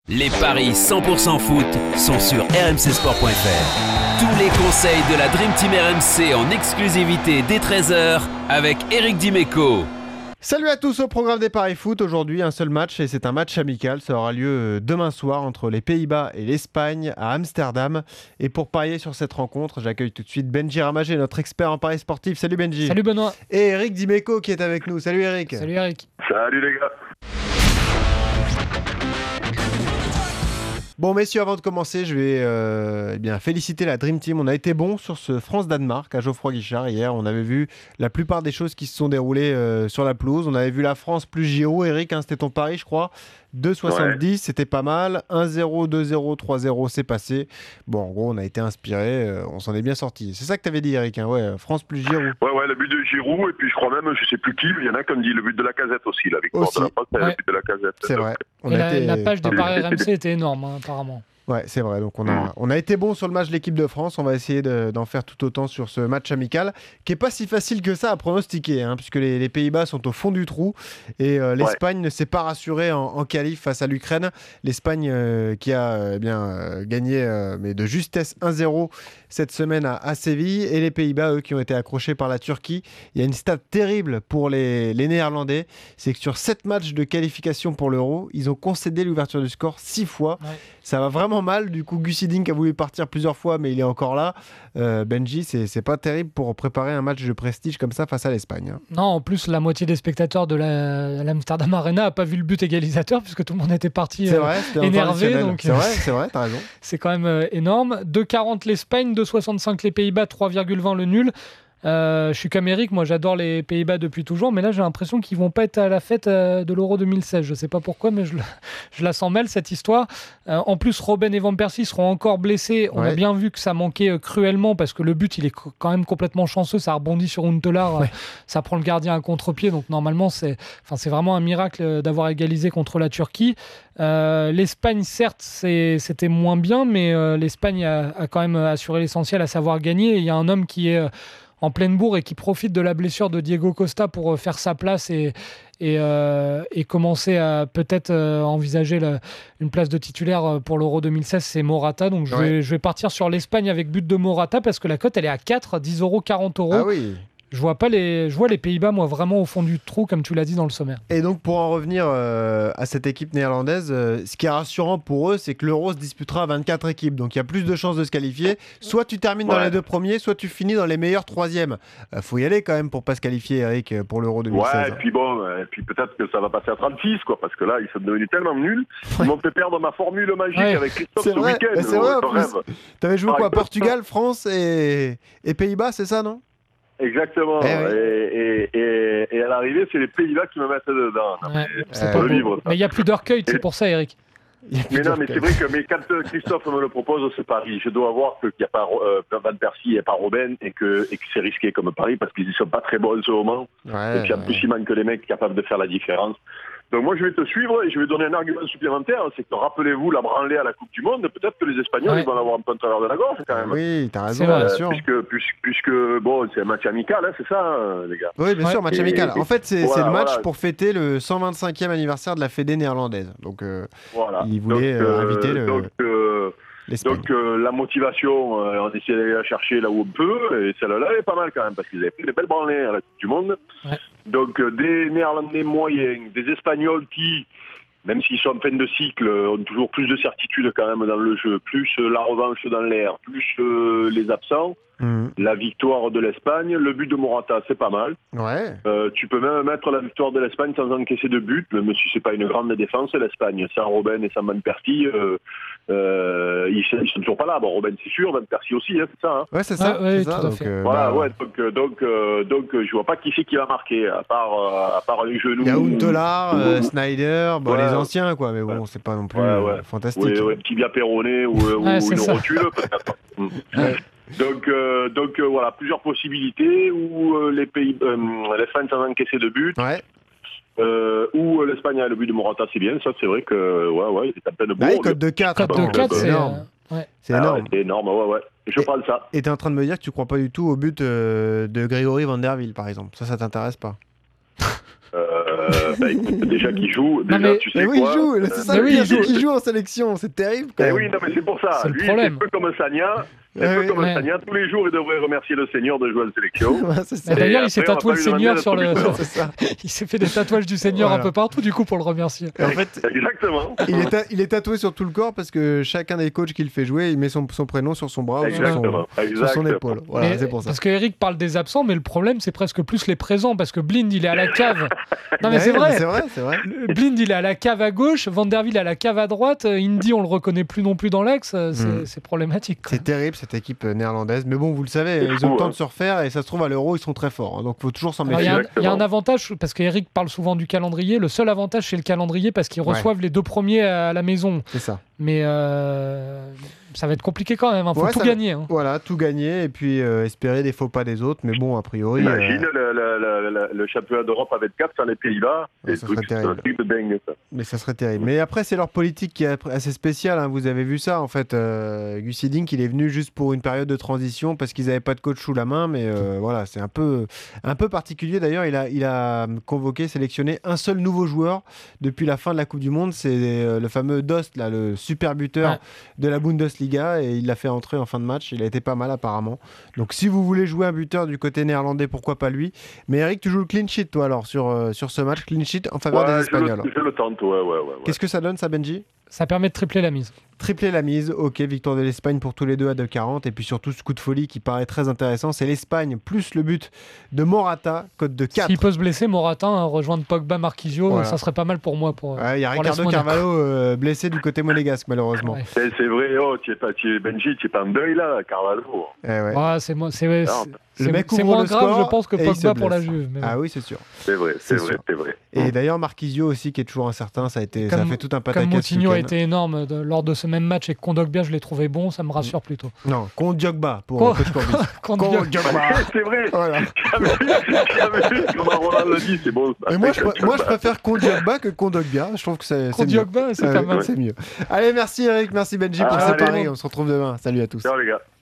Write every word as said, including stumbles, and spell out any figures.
Les paris cent pour cent foot sont sur r m c sport point f r. Tous les conseils de la Dream Team R M C en exclusivité dès treize heures avec Eric Dimeco. Salut à tous, au programme des paris foot. Aujourd'hui, un seul match et c'est un match amical. Ça aura lieu demain soir entre les Pays-Bas et l'Espagne à Amsterdam. Et pour parier sur cette rencontre, j'accueille tout de suite Benji Ramagé, notre expert en paris sportif. Salut Benji. Salut Benoît. Et Eric Dimeco qui est avec nous. Salut Eric. Salut Eric. Salut les gars. Bon messieurs, avant de commencer, je vais euh, eh bien, féliciter la Dream Team. On a été bon sur ce France-Danemark à Geoffroy Guichard hier. On avait vu la plupart des choses qui se sont déroulées euh, sur la pelouse. On avait vu la France plus Giroud. Eric, hein, c'était ton pari je crois. deux virgule soixante-dix, ouais. C'était pas mal. un zéro, deux zéro, trois zéro, c'est passé. Bon, en gros, on a été inspiré. Euh, on s'en est bien sorti. C'est ça que tu avais dit Eric, hein, ouais, France plus Giroud. Ouais, ouais, le but de Giroud. Et puis je crois même, je sais plus qui, il y en a qui ont dit le but de la Casette aussi. La victoire aussi. de la France, c'est ouais. le but de la Casette. C'est donc. vrai. On et a la, été... la page de Paris R M C était énorme, hein, apparemment. Ouais, c'est vrai. Donc on a, on a été bon sur le match de l'équipe de France. On va essayer de, d'en faire tout autant sur ce match amical, qui est pas si facile que ça à pronostiquer, hein, puisque les, les Pays-Bas sont au fond du trou et euh, l'Espagne ouais. ne s'est pas rassurée en, en qualif face à l'Ukraine. L'Espagne euh, qui a euh, bien euh, gagné, euh, mais de justesse un zéro cette semaine à, à Séville, et les Pays-Bas, eux, qui ont été accrochés par la Turquie. Il y a une stat terrible pour les, les Néerlandais, c'est que sur sept matchs de qualification pour l'Euro, ils ont concédé l'ouverture du score six fois. Ouais. Ça va vraiment mal. Du coup, Gus Hiddink a voulu partir plusieurs fois, mais il est encore là. Euh, Benji, c'est, c'est pas terrible pour préparer un match de prestige comme ça face à l'Espagne. Hein. Non, en plus, la moitié des spectateurs de la, l'Amsterdam Arena n'a pas vu le but égalisateur, puisque tout le monde était parti c'est vrai, euh, énervé. Donc, c'est vrai, c'est vrai, t'as raison. C'est quand même euh, énorme. deux virgule quarante l'Espagne, deux virgule soixante-cinq les Pays-Bas, trois virgule vingt le nul. Euh, je suis comme Eric, moi j'adore les Pays-Bas depuis toujours, mais là j'ai l'impression qu'ils vont pas être à la fête euh, de l'Euro deux mille seize. Je sais pas pourquoi, mais je, je la sens mal cette histoire. Euh, en plus, Robben et Van Persie seront encore blessés. On ouais. a bien vu que ça manquait euh, cruellement parce que le but il est c- quand même complètement chanceux. Ça rebondit sur Huntelaar, ouais. euh, ça prend le gardien à contre-pied. Donc normalement c'est, enfin c'est vraiment un miracle d'avoir égalisé contre la Turquie. Euh, L'Espagne, certes, c'est, c'était moins bien, mais euh, l'Espagne a, a quand même assuré l'essentiel, à savoir gagner. Il y a un homme qui est euh, en pleine bourre et qui profite de la blessure de Diego Costa pour euh, faire sa place et, et, euh, et commencer à peut-être euh, envisager la, une place de titulaire pour l'Euro deux mille seize, c'est Morata. Donc je, ouais. vais, je vais partir sur l'Espagne avec but de Morata parce que la cote elle est à quatre, dix euros, quarante euros. Ah oui. Je vois pas les, je vois les Pays-Bas, moi, vraiment au fond du trou, comme tu l'as dit dans le sommaire. Et donc, pour en revenir euh, à cette équipe néerlandaise, euh, ce qui est rassurant pour eux, c'est que l'Euro se disputera à vingt-quatre équipes. Donc, il y a plus de chances de se qualifier. Soit tu termines ouais. dans les deux premiers, soit tu finis dans les meilleurs troisièmes. Euh, faut y aller quand même pour pas se qualifier, Eric, pour l'Euro deux mille seize. Ouais, et puis bon, et puis peut-être que ça va passer à trente-six, quoi, parce que là, ils sont devenus tellement nuls. Ils ouais. m'ont fait perdre ma formule magique ouais. avec Christophe c'est ce vrai. week-end. C'est vrai, en plus. T'avais joué quoi, Portugal, France et, et Pays-Bas, c'est ça, non? Exactement. Eh oui. et, et, et, et à l'arrivée, c'est les Pays-Bas qui me mettent dedans. Ouais, mais, c'est pas le livre, mais il n'y a plus d'orgueil, c'est pour ça, Eric. Mais non, mais c'est vrai que mais quand Christophe me le propose, ce pari, je dois voir qu'il n'y a pas euh, Van Persie, il n'y a pas Robben et que, et que c'est risqué comme pari parce qu'ils ne sont pas très bons en ce moment. Ouais, et puis en ouais. plus, il manque les mecs capables de faire la différence. Donc moi, je vais te suivre et je vais donner un argument supplémentaire. C'est que, rappelez-vous, la branlée à la Coupe du Monde, peut-être que les Espagnols ouais. ils vont en avoir un peu en travers de la gorge quand même. Oui, t'as raison, bien sûr. Puisque, puisque, puisque, bon, c'est un match amical, hein, c'est ça, hein, les gars. Oui, bien ouais. sûr, match et, amical. En fait, c'est, voilà, c'est le match voilà. pour fêter le cent vingt-cinquième anniversaire de la Fédé néerlandaise. Donc, euh, voilà. ils voulaient donc, euh, inviter le... Donc, euh, Donc euh, la motivation, euh, on essaie d'aller la chercher là où on peut, et celle-là elle est pas mal quand même, parce qu'ils avaient pris des belles branlées à la Coupe du Monde. Ouais. Donc euh, des Néerlandais moyens, des Espagnols qui, même s'ils sont en fin de cycle, ont toujours plus de certitude quand même dans le jeu, plus euh, la revanche dans l'air, plus euh, les absents. Mmh. La victoire de l'Espagne, le but de Morata, c'est pas mal. Ouais. Euh, tu peux même mettre la victoire de l'Espagne sans encaisser de but, même si c'est pas une grande défense, l'Espagne. Sans Robben et sans Van Persie, euh, euh, ils, ils sont toujours pas là. Bon, Robben c'est sûr, Van Persie aussi, hein, c'est ça. Hein. Ouais, c'est ça. Ouais, c'est ouais, ça. Donc, euh, voilà, bah, ouais. Donc, donc, euh, donc, euh, je vois pas qui c'est qui va marquer, à part, euh, à part un genou. Il y a Huntelaar, euh, Snyder, bon, ouais, les anciens, quoi. Mais bon, ouais. c'est pas non plus ouais, ouais. fantastique. Oui, ouais, tibia péroné ou, ouais, ou une ça. rotule, peut-être. Ouais. Donc, euh, donc euh, voilà, plusieurs possibilités où euh, les pays, euh, l'Espagne sans encaisser de but, ouais. euh, ou l'Espagne a le but de Morata, c'est bien. Ça, c'est vrai que ouais, ouais, c'est à peine bon. Bah, code de quatre, code de quatre, c'est énorme. Euh, ouais. C'est ah, énorme. Ouais, c'est énorme, ouais, ouais. Je et, parle ça. Et t'es en train de me dire que tu crois pas du tout au but euh, de Grégory Van der Wiel, par exemple. Ça, ça t'intéresse pas? euh, euh, bah, écoute, déjà qu'il joue, déjà mais... tu sais mais oui, quoi. il joue, c'est ça, mais le oui, pire, il c'est joue. qu'il joue en sélection, c'est terrible quand Eh même. oui, non, mais c'est pour ça. C'est le Lui, problème. c'est peu comme Sagna. C'est Eh peu oui, comme ouais. Sagna. Tous les jours, il devrait remercier le Seigneur de jouer en sélection. Ouais, c'est ça. Et d'ailleurs, Et il s'est après, on tatoué va le pas lui Seigneur demander sur le. d'être C'est ça. Il s'est fait des tatouages du Seigneur Voilà. un peu partout, du coup, pour le remercier. Et en fait, Exactement. il est, ta- il est tatoué sur tout le corps parce que chacun des coachs qui le fait jouer, il met son, son prénom sur son bras ou sur son, Exactement. sur son Exactement. épaule. Voilà, Mais- c'est pour ça. Parce que Eric parle des absents, mais le problème, c'est presque plus les présents, parce que Blind, il est à la cave. Non, mais Ouais, c'est vrai. C'est vrai, c'est vrai. Le- Blind, il est à la cave à gauche, Van der Wiel à la cave à droite, euh, Indy, on le reconnaît plus non plus dans l'axe. euh, C'est Mm. c'est problématique. quoi. C'est terrible cette équipe euh, néerlandaise. Mais bon, vous le savez, C'est ils fou, ont le temps hein. de se refaire et ça se trouve à l'Euro, ils sont très forts. hein. Donc il faut toujours s'en Alors, il y, méfier. a un- Exactement. il y a un avantage, parce qu'Eric parle souvent du calendrier. Le seul avantage, c'est le calendrier, parce qu'ils Ouais. reçoivent les deux premiers à la maison. C'est ça. Mais euh, ça va être compliqué quand même. Il faut Ouais, tout ça- gagner. hein. Voilà, tout gagner et puis euh, espérer des faux pas des autres. Mais bon, a priori. euh, Imagine le, le, le, le, le championnat d'Europe avec quatre sans les Pays-Bas. Ouais, C'est ça un truc- serait terrible. c'est un truc de dingue, ça. Mais ça serait terrible. Mais après, c'est leur politique qui est assez spéciale. hein. Vous avez vu ça, en fait. Euh, Gus Hiddink, il est venu juste pour une période de transition parce qu'ils n'avaient pas de coach sous la main. Mais euh, voilà, c'est un peu, un peu particulier. D'ailleurs, il a, il a convoqué, sélectionné un seul nouveau joueur depuis la fin de la Coupe du Monde. C'est euh, le fameux Dost, là, le super buteur Ouais. de la Bundesliga. Et il l'a fait entrer en fin de match. Il a été pas mal, apparemment. Donc, si vous voulez jouer un buteur du côté néerlandais, pourquoi pas lui. Mais Eric, tu joues le clean sheet, toi, alors, sur, euh, sur ce match. Clean sheet en faveur des Ouais, je Espagnols. le, je le tente, ouais, ouais, ouais. ouais. Qu'est-ce que ça donne, ça, Benji? Ça permet de tripler la mise. Tripler la mise, ok, victoire de l'Espagne pour tous les deux à deux quarante. Et puis surtout, ce coup de folie qui paraît très intéressant, c'est l'Espagne plus le but de Morata, cote de quatre. S'il peut se blesser, Morata, hein, rejoindre Pogba, Marquisio, Voilà. ça serait pas mal pour moi. Pour, Ouais, il y a pour Ricardo l'As Monaco. Carvalho euh, blessé du côté monégasque, malheureusement. Ouais. C'est c'est vrai, oh, tu es pas, tu es Benji, tu es pas en deuil là, Carvalho. Eh ouais. Ouais, c'est moi- c'est- ouais, Alors, c'est- le c'est- mec c'est ouvre moins le grave, score je pense, que et il se Pogba pour la blesse. Juve. mais Ah bon. oui, c'est sûr. C'est vrai, C'est c'est vrai, sûr. c'est vrai. Et d'ailleurs, Marquisio aussi, qui est toujours incertain, ça a, été, ça a Comme- fait tout un Comme pataquès ce Moutinho a week-end. été énorme de- lors de ce même match et que Kondogbia, je l'ai trouvé bon, ça me rassure plutôt. Non, Kondiogba pour Kon- Coach Courbis. Kondogbia- Kondiogba. C'est vrai, Voilà. j'avais vu, j'avais vu comment Roland le dit, c'est bon. ça. Et moi, je, pr- moi, je préfère Kondiogba que Kondogbia. Je trouve que c'est c'est mieux. Kondogbia, c'est Ah pas oui, mal. c'est mieux. Allez, merci Eric, merci Benji pour Ah, ce allez. pari. On se retrouve demain. Salut à tous. Ciao les gars.